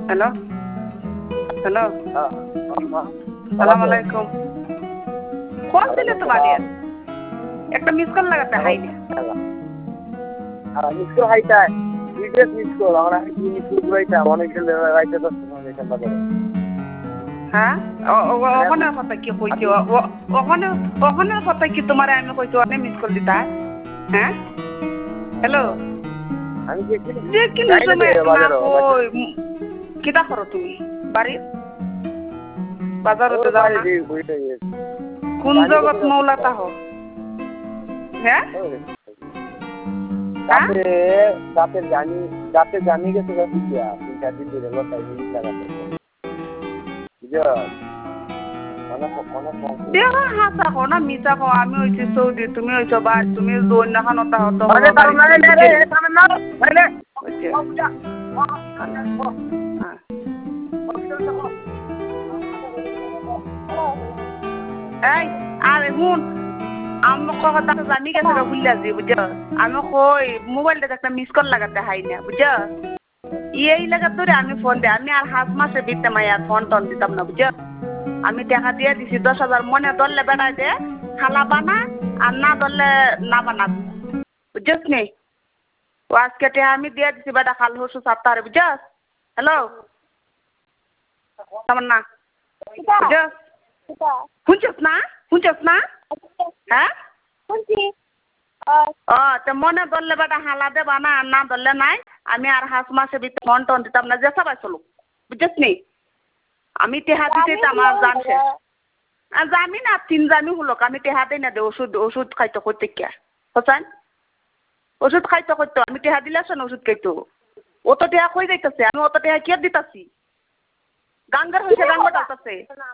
hello hello সালাম আলাইকুম কোন দিলে তো বাড়ি একটা মিস কল লাগাতে হাইনি মিস কল হাইটা বিদেশ মিস কল আমরা মিস কল রাইটা অনেক দিন রাইটা তো হ্যাঁ ওখানে কথা কি কইছি ওখানে কথা কি তোমার আমি কইছি অনেক মিস কল দিতা হ্যাঁ হ্যালো আমি যে কি সময় কই কিটা করো তুমি বাড়ি বাজারতে যাও না কোন জগৎ মৌলাটা হো হ্যাঁ যাতে জানি গেছে তিন-চার দিন ধরে লোটাই লাগাতে দেখা হাসা হো না মিছা হো আমি হইছি সৌদি তুমি হইছো বা তুমি জোন না খানো তা হতো এই আরে হুন আমি কথা জানি গেছে ভুলে আছি বুঝছো আমি কই মোবাইলটা একটা মিস কল লাগাতে হাই না বুঝছো এই লাগা তোরে আমি ফোন দে আমি আর 7 মাসের ভিতরে মাইয়া ফোন টোন দিতাম না বুঝছো আমি টাকা দিয়ে দিছি 10,000 মনে দললে বেড়াই দে খালা বানা আর না দললে না বানা বুঝছস নি ও আজকে টাকা আমি দিয়ে দিছি বেটা খাল হসু সাতটারে বুঝছস হ্যালো তামান্না বুঝছস শুনছস না হ্যাঁ তো মনে ধরলে বেটা হালা দেবা না না ধরলে নাই আমি আর 7 মাসের ভিতরে ফোন টোন দিতাম না যে সবাই চলুক বুঝছস নি আমি টেহা দিতে আমার জান শেষ জামি না 3 জামি হলো আমি টেহা দেই না দে ওষুধ খাইতে করতে কে বুঝছেন ওষুধ খাইতে করতে আমি টেহা দিলাছ না ওষুধ খাইতো অত টেহা কই যাইতেছে আমি অত টেহা কে দিতাছি গাঙ্গার হইছে গাঙ্গা টালতাছে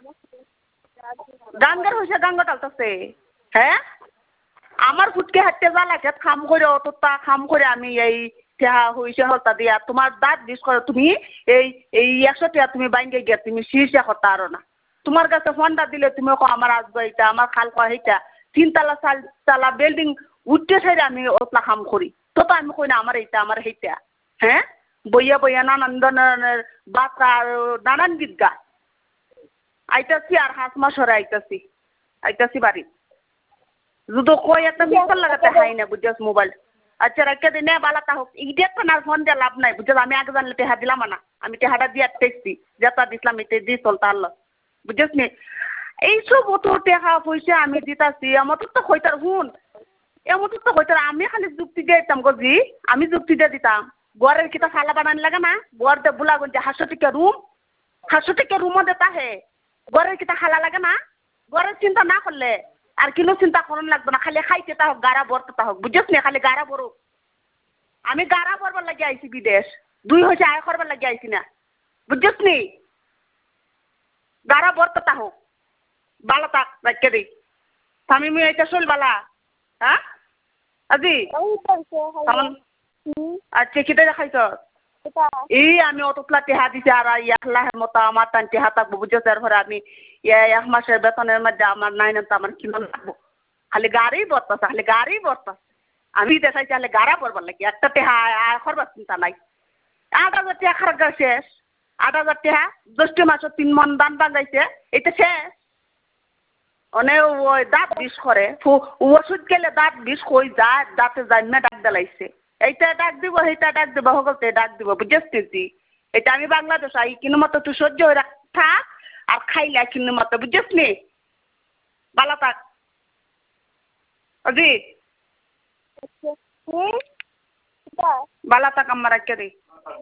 গাঙ্গা টালতাছে হ্যাঁ আমার ফুটকে হাঁটতে জ্বালা খেত খাম করে অতটা খাম করে আমি এই টেহা হইছে হলতা দিয়া তোমার দাঁত বিষ করে তুমি এই 100 টাকা তুমি বাইঙ্গে গিয়া তুমি শীর্ষে হতা আরো না তোমার কাছে ফোনটা দিলে তুমি আমার আসবো এটা আমার খাল কয় এইটা 3 তালা 4 তালা বিল্ডিং উঠতে ছাইরে আমি ওতলা খাম করি তো আমি কই না আমার এইটা আমার এইটা হ্যাঁ বইয়া নানান ধরনের বাচ্চা নানান গীত গা আইতাছি আর 7 মাস হরে আইতাছি বাড়ি যদি কই একটা মিস কল লাগাতে হাই না বুঝছস মোবাইল আচ্ছা রাখতে দে না বালাটা হোক ইডিয়েট তো না ফোন দিয়ে লাভ নাই বুঝছস আমি আগে জানলে টেহা দিলাম না আমি টেহাটা দিয়ে টেকছি যেটা দিছিলাম এটা দিয়ে চলতে আল্লাহ বুঝছস নি এইসব অত টেহা পয়সা আমি দিতাছি আমার তো কইতার হুন এমন তো কইতার আমি খালি যুক্তি দিয়ে দিতাম গজি আমি যুক্তি দিয়ে দিতাম ঘরের কিটা খালা বানান লাগে না ঘর দে বুলা গঞ্জে 500 টাকা রুমও দেতা হে ঘরের কিটা খালা লাগে না ঘরের চিন্তা না করলে আর কিনো চিন্তা করন লাগবে না খালি খাইতে তা হোক গাড়া বরতে তা হোক বুঝছস নি খালি গাড়া বড় আমি গাড়া বরবার লাগি আইছি বিদেশ 2 হইছে আয় করবার লাগি আইছি না বুঝছস নি গাড়া বরতে তা হোক বালা তাক রাখকে দে তামিমি এটা চল বালা হ্যাঁ আজি আচ্ছা কিটা দেখাইছ এই আমি অতপ্লা টেহা দিছি আর ইয়াল্লাহের মতো আমার টান টেহা থাকবো বুঝছস এর ঘরে আমি 1 মাসের বেতনের মধ্যে আমার নাই না তো আমার কিলো লাগবো খালি গাড়ি বর্তাছে আমি দেখাইছি খালি গাড়া পড়বার লাগি একটা টেহা আয় করবার চিন্তা নাই 8,000 টাকা খারাপ শেষ 8,000 টাকা 10 মাসে 3 মন দান বাগাইছে এটা শেষ অনে ওই দাঁত বিষ করে ওষুধ গেলে দাঁত বিষ কই যায় দাঁতে জান্না ডাক দেলাইছে এইটা ডাক দিব সেইটা ডাক দিব সকলতে ডাক দিব বুঝছিস এটা আমি বাংলাদেশ আই কিন্তু মতো তুই সহ্য হয়ে থাক আর খাইলে কিন্তু মতো বুঝছিস নি বালা থাক অজি বালা থাক আমার রাখতে দে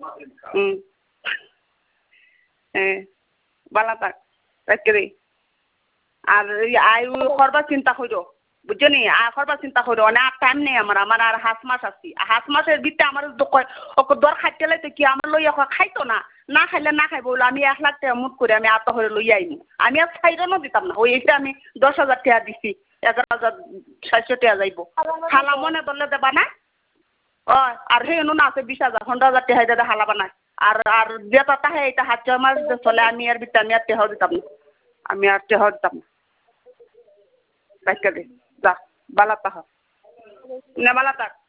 বালা থাক রাখতে দে আর আয়ু করবার চিন্তা করো বুঝছো নি আর করবার চিন্তা করো না আর টাইম নেই আমার আর 7 মাস আছি 7 মাসের ভিতরে আমার দর খাইতে লাইতে কি আমার লইয়া খাইতো না খাইলে না খাইব বলে আমি 1 লাখ টাকা মুট করে আমি আত হরে লই আইনি আমি আর ছাইরনও দিতাম না ওই এইটা আমি 10,000 টাকা দিছি 11,700 টাকা যাইব খালা মনে ধরলে দেবা না আর সেই না আছে 20,000 15,000 টাকা দিয়ে হালা বানায় আর যেটা তাহে এটা 7 মাস চলে আমি আর ভিতরে আমি আর টেহাও দিতাম না আমি আর টেহাও দিতাম না রাখতে দে যা বালা তাহ না বালা তাক